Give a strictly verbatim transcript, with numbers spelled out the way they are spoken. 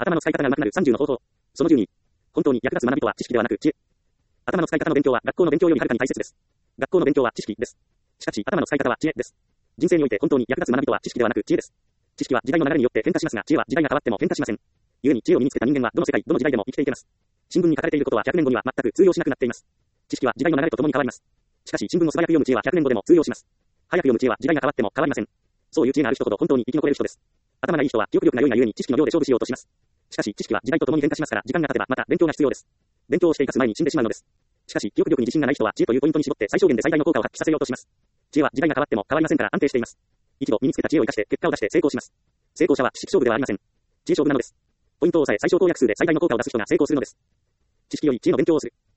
頭の使い方が上手くなるさんじゅうの方法。そのじゅうに。本当に役立つ学びとは知識ではなく知恵。頭の使い方の勉強は学校の勉強よりはるかに大切です。学校の勉強は知識です。しかし、頭の使い方は知恵です。人生において本当に役立つ学びとは知識ではなく知恵です。知識は時代の流れによって変化しますが、知恵は時代が変わっても変化しません。故に知恵を身につけた人間はどの世界、どの時代でも生きていけます。新聞に書かれていることはひゃくねんごには全く通用しなくなっています。知識は時代の流れとともに変わります。しかし、新聞を素早く読む知恵はひゃくねんごでも通用します。早く読む知恵は時代が変わっても変わりません。そういう知恵がある人ほど本当に生き残れる人です。頭がいい人は記憶力が良いがゆえに知識の量で勝負しようとします。しかし、知識は時代とともに変化しますから、時間が経てばまた勉強が必要です。勉強をしていかす前に死んでしまうのです。しかし、記憶力に自信がない人は知恵というポイントに絞って最小限で最大の効果を発揮させようとします。知恵は時代が変わっても変わりませんから安定しています。一度身につけた知恵を生かして結果を出して成功します。成功者は知識勝負ではありません。知恵勝負なのです。ポイントを押さえ最小公約数で最大の効果を出す人が成功するのです。知識より知恵の勉強をする。